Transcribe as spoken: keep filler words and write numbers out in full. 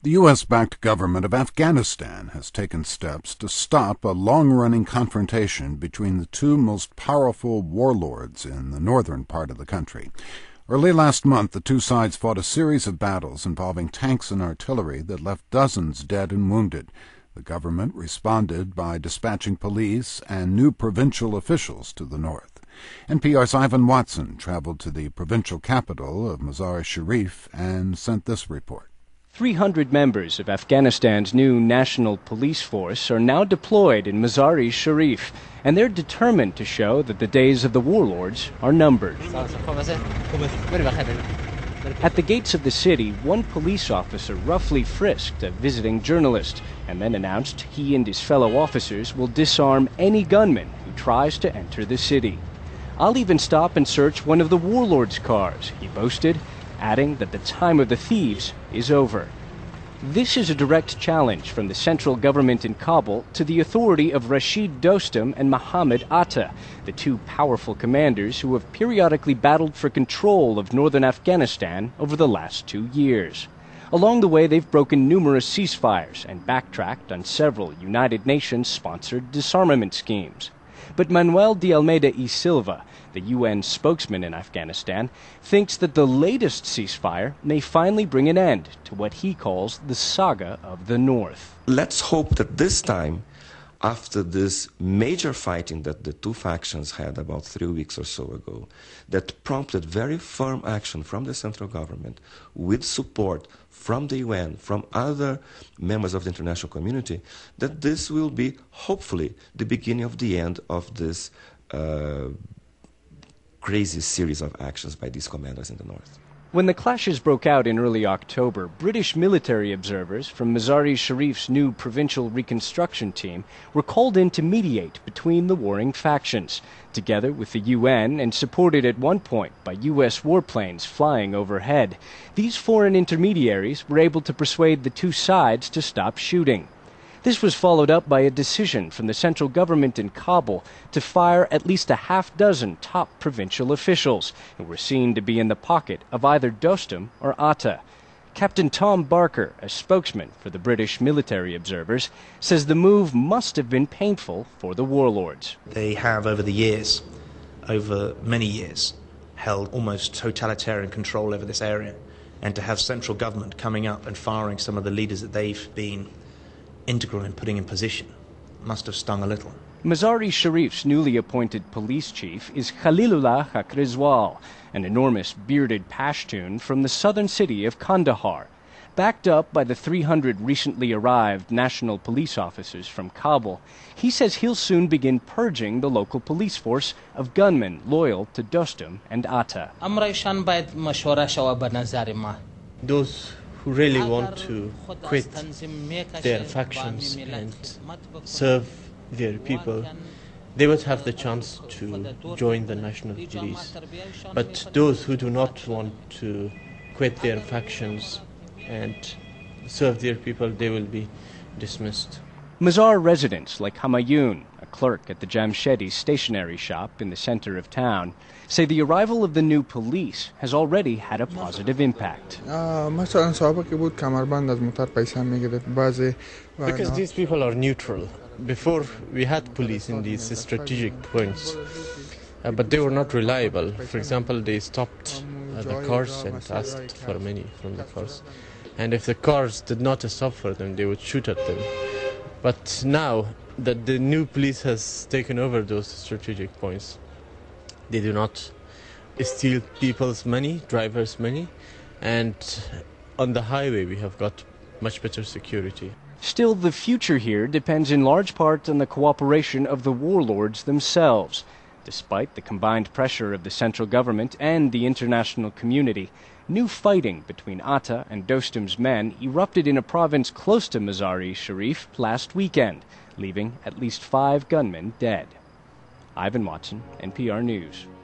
The U S-backed government of Afghanistan has taken steps to stop a long-running confrontation between the two most powerful warlords in the northern part of the country. Early last month, the two sides fought a series of battles involving tanks and artillery that left dozens dead and wounded. The government responded by dispatching police and new provincial officials to the north. N P R's Ivan Watson traveled to the provincial capital of Mazar-i-Sharif and sent this report. three hundred members of Afghanistan's new National Police Force are now deployed in Mazar-i-Sharif, and they're determined to show that the days of the warlords are numbered. At the gates of the city, one police officer roughly frisked a visiting journalist and then announced he and his fellow officers will disarm any gunman who tries to enter the city. "I'll even stop and search one of the warlords' cars," he boasted, adding that the time of the thieves is over. This is a direct challenge from the central government in Kabul to the authority of Rashid Dostum and Mohammed Atta, the two powerful commanders who have periodically battled for control of northern Afghanistan over the last two years. Along the way, they've broken numerous ceasefires and backtracked on several United Nations-sponsored disarmament schemes. But Manuel de Almeida y Silva, the U N spokesman in Afghanistan, thinks that the latest ceasefire may finally bring an end to what he calls the saga of the North. Let's hope that this time, after this major fighting that the two factions had about three weeks or so ago, that prompted very firm action from the central government with support from the U N, from other members of the international community, that this will be, hopefully, the beginning of the end of this uh, crazy series of actions by these commanders in the north. When the clashes broke out in early October, British military observers from Mazar-i-Sharif's new provincial reconstruction team were called in to mediate between the warring factions, together with the U N and supported at one point by U S warplanes flying overhead. These foreign intermediaries were able to persuade the two sides to stop shooting. This was followed up by a decision from the central government in Kabul to fire at least a half dozen top provincial officials who were seen to be in the pocket of either Dostum or Atta. Captain Tom Barker, a spokesman for the British military observers, says the move must have been painful for the warlords. They have, over the years, over many years, held almost totalitarian control over this area. And to have central government coming up and firing some of the leaders that they've been integral in putting in position must have stung a little. Mazar-i-Sharif's newly appointed police chief is Khalilullah Haqqrizwal, an enormous bearded Pashtun from the southern city of Kandahar. Backed up by the three hundred recently arrived national police officers from Kabul, he says he'll soon begin purging the local police force of gunmen loyal to Dostum and Atta. Those who really want to quit their factions and serve their people, they would have the chance to join the national police. But those who do not want to quit their factions and serve their people, they will be dismissed. Mazar residents like Hamayoun, a clerk at the Jamshedi stationery shop in the center of town, say the arrival of the new police has already had a positive impact. Because these people are neutral. Before, we had police in these strategic points, uh, but they were not reliable. For example, they stopped uh, the cars and asked for money from the cars. And if the cars did not stop for them, they would shoot at them. But now that the new police has taken over those strategic points, they do not steal people's money, drivers' money, and on the highway we have got much better security. Still, the future here depends in large part on the cooperation of the warlords themselves. Despite the combined pressure of the central government and the international community, new fighting between Atta and Dostum's men erupted in a province close to Mazar-i-Sharif last weekend, leaving at least five gunmen dead. Ivan Watson, N P R News.